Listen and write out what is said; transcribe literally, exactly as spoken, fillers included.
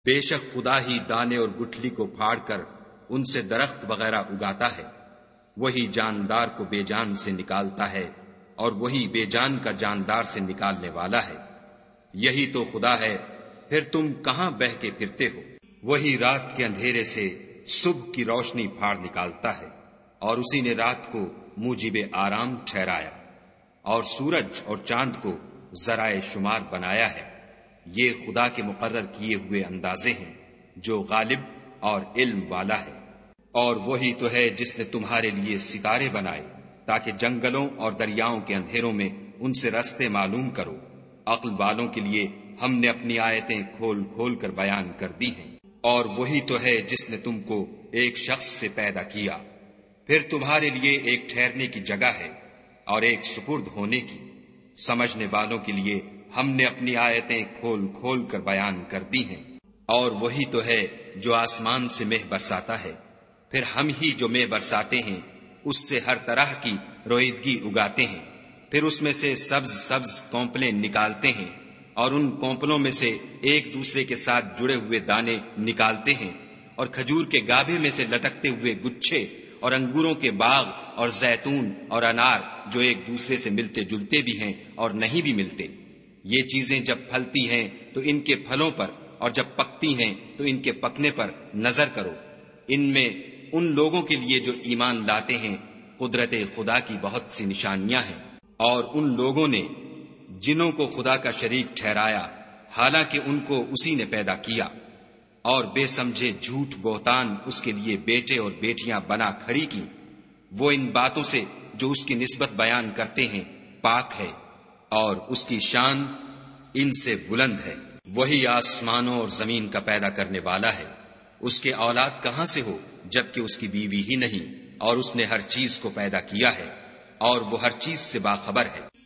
بے شک خدا ہی دانے اور گٹھلی کو پھاڑ کر ان سے درخت وغیرہ اگاتا ہے، وہی جاندار کو بے جان سے نکالتا ہے اور وہی بے جان کا جاندار سے نکالنے والا ہے۔ یہی تو خدا ہے، پھر تم کہاں بہہ کے پھرتے ہو؟ وہی رات کے اندھیرے سے صبح کی روشنی پھاڑ نکالتا ہے، اور اسی نے رات کو موجب آرام ٹھہرایا اور سورج اور چاند کو ذرائع شمار بنایا ہے۔ یہ خدا کے مقرر کیے ہوئے اندازے ہیں جو غالب اور علم والا ہے۔ اور وہی تو ہے جس نے تمہارے لیے ستارے بنائے تاکہ جنگلوں اور دریاؤں کے اندھیروں میں ان سے رستے معلوم کرو۔ عقل والوں کے لیے ہم نے اپنی آیتیں کھول کھول کر بیان کر دی ہیں۔ اور وہی تو ہے جس نے تم کو ایک شخص سے پیدا کیا، پھر تمہارے لیے ایک ٹھہرنے کی جگہ ہے اور ایک سپرد ہونے کی۔ سمجھنے والوں کے لیے ہم نے اپنی آیتیں کھول کھول کر بیان کر دی ہیں۔ اور وہی تو ہے جو آسمان سے مہ برساتا ہے، پھر ہم ہی جو مہ برساتے ہیں اس سے ہر طرح کی رویدگی اگاتے ہیں، پھر اس میں سے سبز سبز کونپلیں نکالتے ہیں اور ان کونپلوں میں سے ایک دوسرے کے ساتھ جڑے ہوئے دانے نکالتے ہیں، اور کھجور کے گابھے میں سے لٹکتے ہوئے گچھے، اور انگوروں کے باغ اور زیتون اور انار جو ایک دوسرے سے ملتے جلتے بھی ہیں اور نہیں بھی ملتے۔ یہ چیزیں جب پھلتی ہیں تو ان کے پھلوں پر، اور جب پکتی ہیں تو ان کے پکنے پر نظر کرو۔ ان میں ان لوگوں کے لیے جو ایمان لاتے ہیں قدرت خدا کی بہت سی نشانیاں ہیں، اور ان لوگوں نے جنوں کو خدا کا شریک ٹھہرایا حالانکہ ان کو اسی نے پیدا کیا، اور بے سمجھے جھوٹ بہتان اس کے لیے بیٹے اور بیٹیاں بنا کھڑی کی۔ وہ ان باتوں سے جو اس کی نسبت بیان کرتے ہیں پاک ہے، اور اس کی شان ان سے بلند ہے۔ وہی آسمانوں اور زمین کا پیدا کرنے والا ہے، اس کے اولاد کہاں سے ہو جبکہ اس کی بیوی ہی نہیں، اور اس نے ہر چیز کو پیدا کیا ہے اور وہ ہر چیز سے باخبر ہے۔